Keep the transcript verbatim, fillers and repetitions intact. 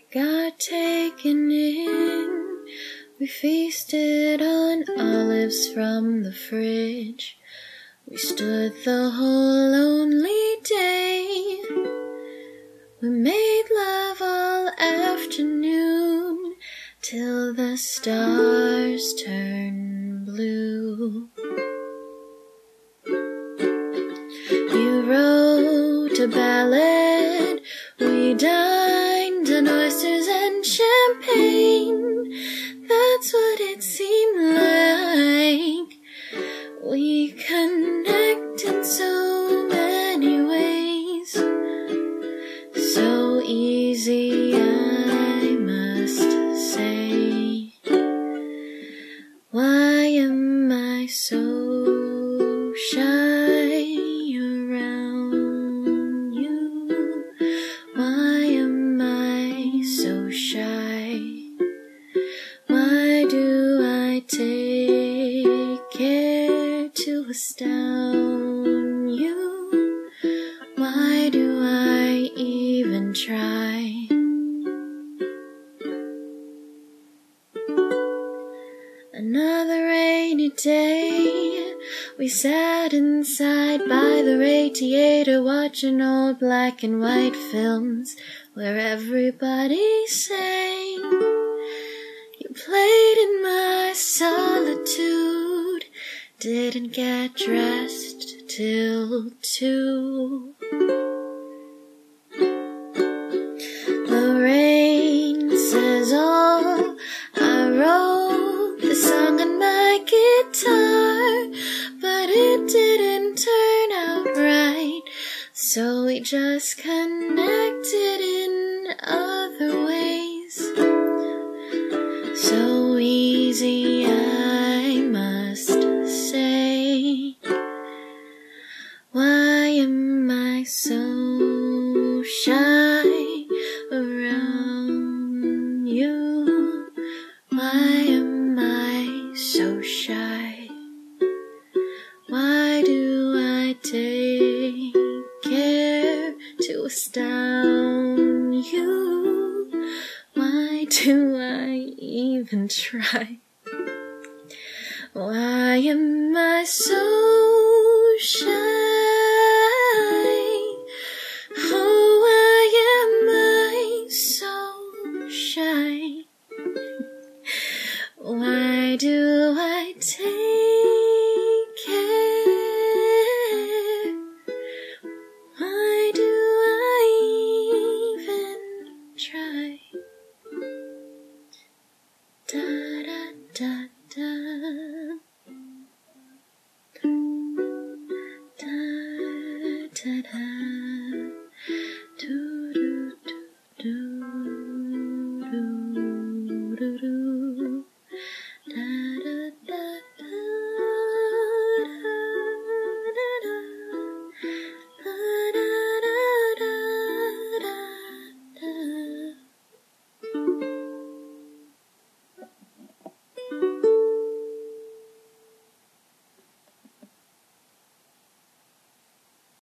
got taken in. We feasted on olives from the fridge. We stood the whole lonely day. We made love all afternoon till the stars turned blue. You wrote a ballad, we dined on oysters and champagne. That's what it seemed like. We connect in so many ways, so easy, I must say. Why am I so shy around you? Why am I so shy? Why do I take care to astound you? Why do I even try? Another rainy day, we sat inside by the radiator watching old black and white films where everybody sang. You played in my solitude, didn't get dressed till two. The rain says all, I wrote the song on my guitar, but it didn't turn out right, so we just connected in other ways. So easy, I must say. Why am I so shy around you? Why am I so shy? Why do I take care to astound you? Why do I even try? Why am I so shy? Oh, why am I so shy? Why do I take